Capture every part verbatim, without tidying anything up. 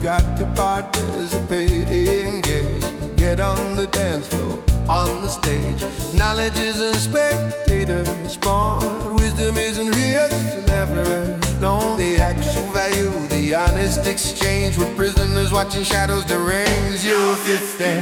got to participate. Engage, get on the dance floor, on the stage. Knowledge isn't spectators born. Wisdom isn't real till ever known. The actual value, the honest exchange, with prisoners watching shadows derange your fifth day.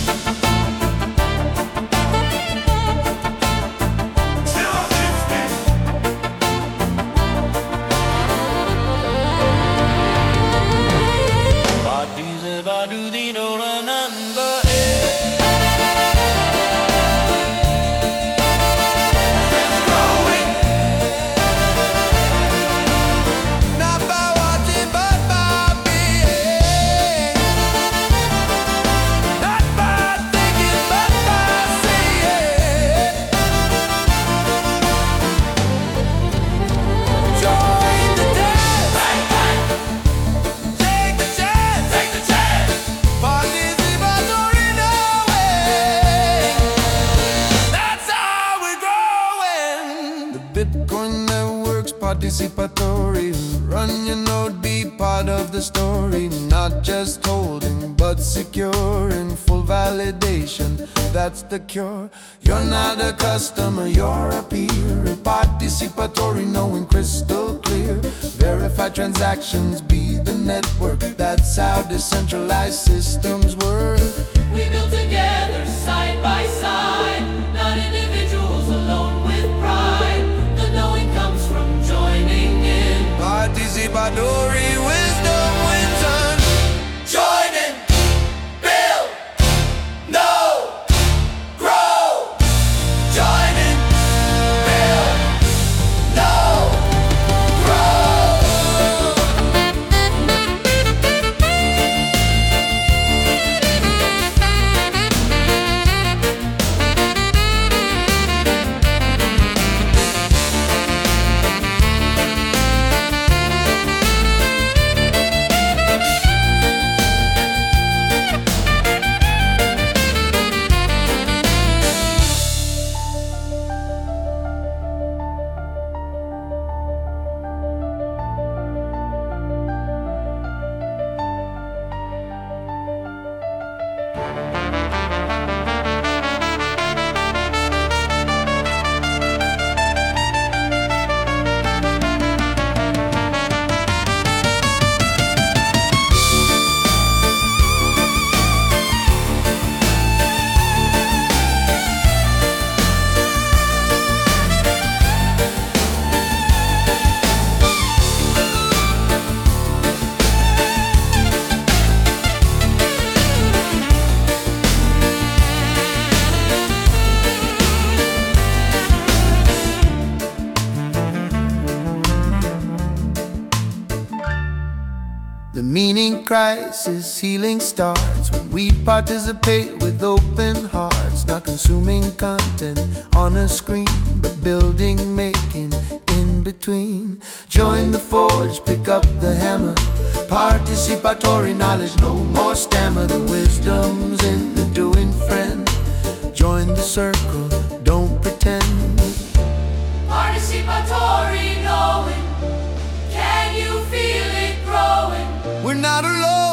Bitcoin networks, participatory. Run your node, be part of the story. Not just holding, but securing full validation. That's the cure. You're not a customer, you're a peer. Participatory, knowing crystal clear. Verify transactions, be the network. That's how decentralized systems work. We build together, side by side, not individuals alone with pride. The knowing comes from joining in. Participatory wisdom wins on. Join in, build, know, grow. Join in, build, know, grow. The meaning crisis, healing starts when we participate with open hearts. Not consuming content on a screen, but building, making in between. Join the forge, pick up the hammer. Participatory knowledge, no more stammer. The wisdom's in the doing, friend. Join the circle, don't pretend. Participatory knowing, can you feel it growing? We're not alone.